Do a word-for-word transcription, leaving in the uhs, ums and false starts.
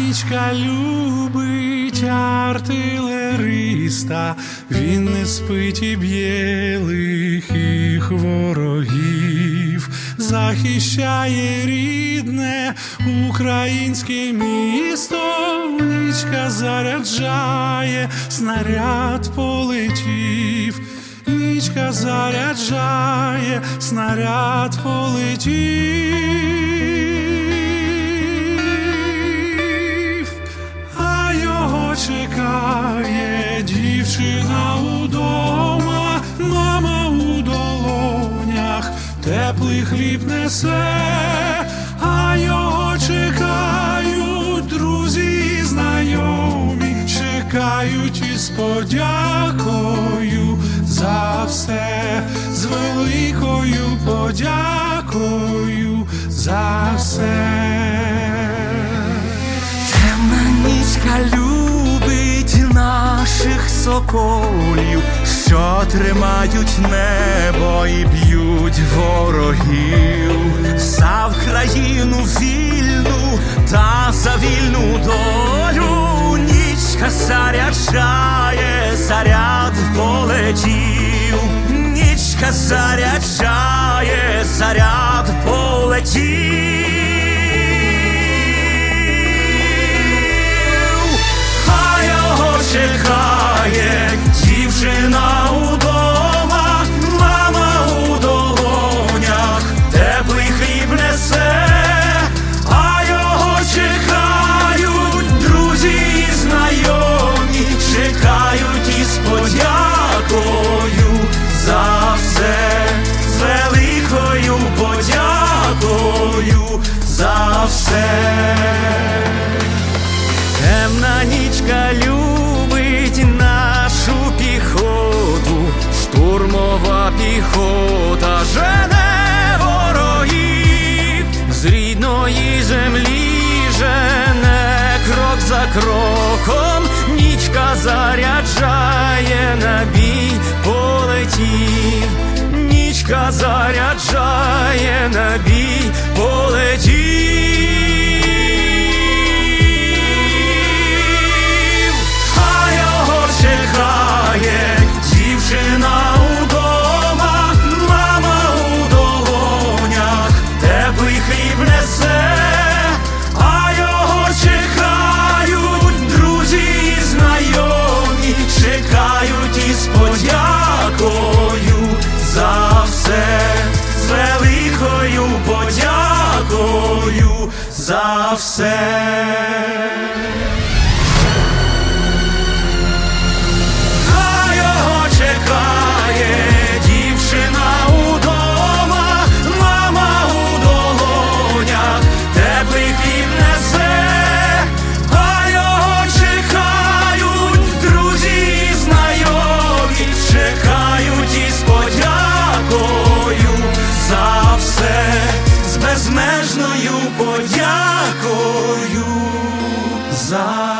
нічка любить артилериста, він не спить і б'є лихих ворогів, захищає рідне українське місто. Нічка заряджає, снаряд полетів. Нічка заряджає, снаряд полетів, а його чекає дівчина удома, мама у долонях теплий хліб несе, а його чекають друзі і знайомі, чекають із подякою за все, з великою подякою за все. Темна нічка любить наших соколів, що тримають небо і б'ють ворогів, за Вкраїну вільну та за вільну долю. Нічка заряджає, заряд полетів. Нічка заряджає, заряд полетів, а його чекає дівчина удома, мама у долонях теплий хліб несе, а його чекають друзі і знайомі, чекають із подякою за все, з великою подякою за все. Темна нічка любить нашу піхоту, штурмова піхота жене ворогів, з рідної землі жене крок за кроком. Нічка заряджає, на бій полетів. Нічка заряджає, на бій полетів, а його чекає дівчина удома, мама у долонях теплий хліб несе, а його чекають друзі і знайомі, чекають із подякою за все, з великою подякою за все. А його чекає дівчина удома, мама у долонях теплий хліб несе, а його чекають друзі і знайомі, чекають із подякою за все, з безмежною подякою за